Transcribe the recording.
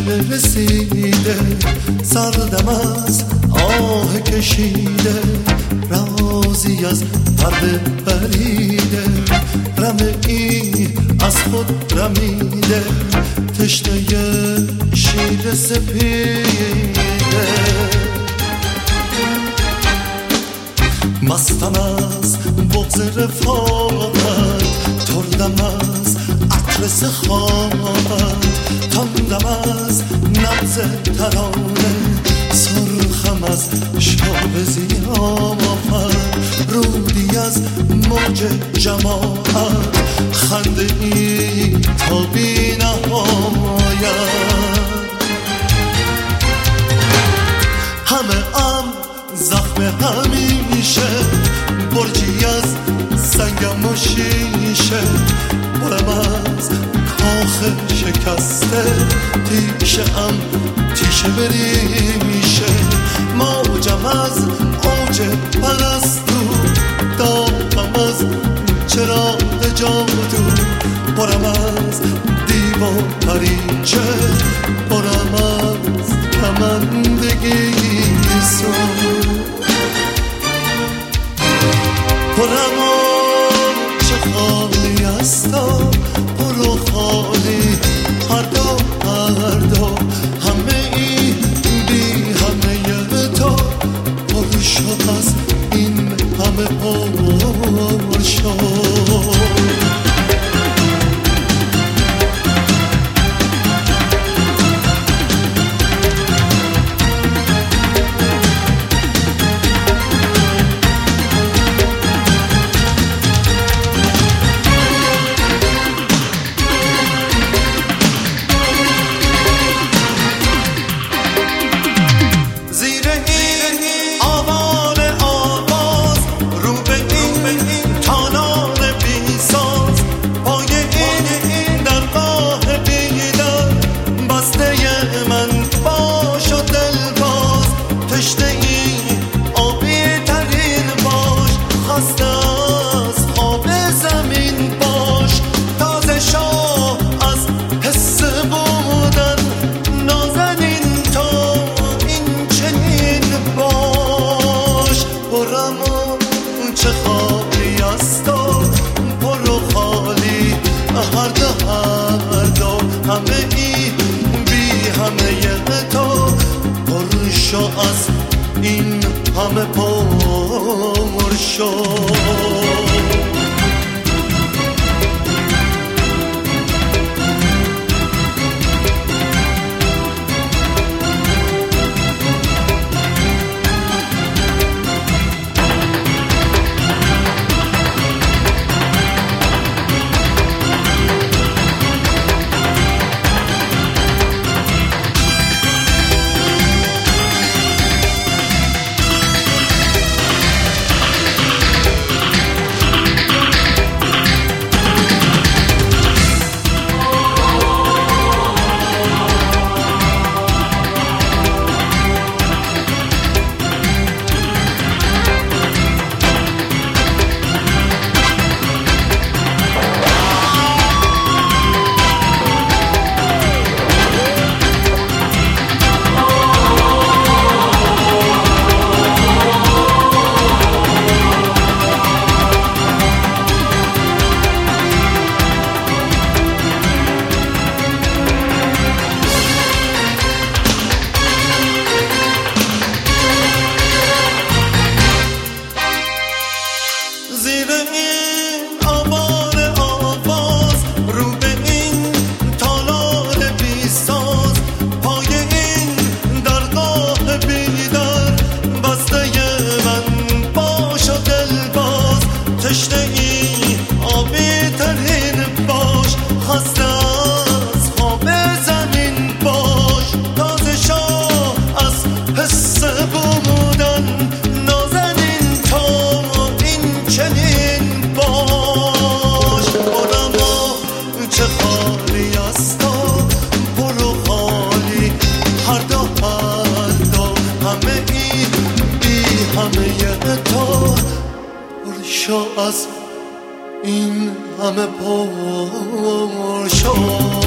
شب رسیده، سردم از آه کشیده، رازی از پرده پریده، رمعی از خود رمیده، تشنه شیر سپیده. مستم از بغض رفاقت، تردم از عطر سخاوت، تندم از نبض ترانه، سرخم از شاب ضیافت، رودی از موج جماعت، خنده ای تا بی نهایت. همه زخم همیشه، برجی از سنگم و شیشه، برم از کاخ شکسته، تیشه ام تیشه بریشه، موجم از اوج پرستو، داغم از چراغ جادو، برم از دیو و پریچه، برم از کمندگی سو، پرم چه خالی استا، پر و خالی هر دو، همه ای بی همه تو، پر شد از این همه پر شد. همه ای بی همه تو، پر شو از این همه پر شو. شو از این همه پر شو.